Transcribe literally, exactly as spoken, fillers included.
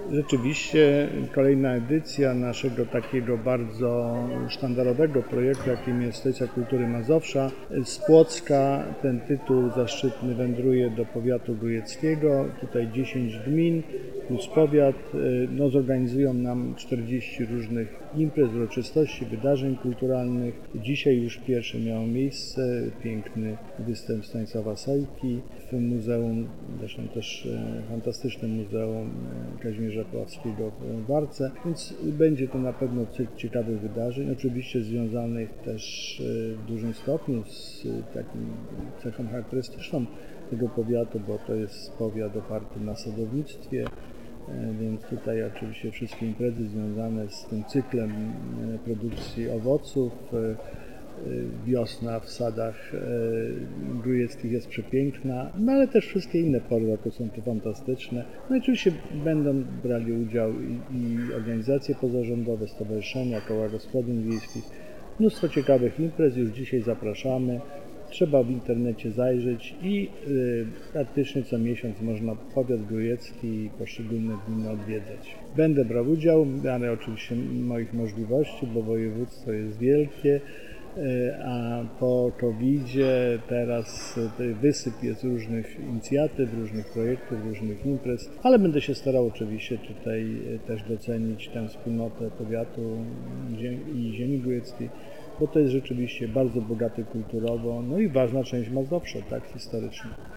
Rzeczywiście kolejna edycja naszego takiego bardzo sztandarowego projektu, jakim jest Stolica Kultury Mazowsza. Z Płocka ten tytuł zaszczytny wędruje do powiatu grójeckiego. Tutaj dziesięć gmin plus powiat. No, zorganizują nam czterdzieści różnych imprez, uroczystości, wydarzeń kulturalnych. Dzisiaj już pierwsze miało miejsce piękny występ Stanisława Sojki w muzeum, zresztą też fantastyczne muzeum Kazimierza Puławskiego w Warce, więc będzie to na pewno cykl ciekawych wydarzeń, oczywiście związanych też w dużym stopniu z takim cechą charakterystyczną tego powiatu, bo to jest powiat oparty na sadownictwie, więc tutaj oczywiście wszystkie imprezy związane z tym cyklem produkcji owoców. Wiosna w sadach grójeckich jest przepiękna, no ale też wszystkie inne pory roku są tu fantastyczne. No i oczywiście będą brali udział i, i organizacje pozarządowe, stowarzyszenia, koła gospodyń wiejskich. Mnóstwo ciekawych imprez, już dzisiaj zapraszamy. Trzeba w internecie zajrzeć i y, praktycznie co miesiąc można powiat grójecki i poszczególne gminy odwiedzać. Będę brał udział, w miarę oczywiście moich możliwości, bo województwo jest wielkie. A po kowidzie teraz wysyp jest różnych inicjatyw, różnych projektów, różnych imprez, ale będę się starał oczywiście tutaj też docenić tę wspólnotę powiatu i ziemi grójeckiej, bo to jest rzeczywiście bardzo bogaty kulturowo, no i ważna część Mazowsza, tak, historycznie.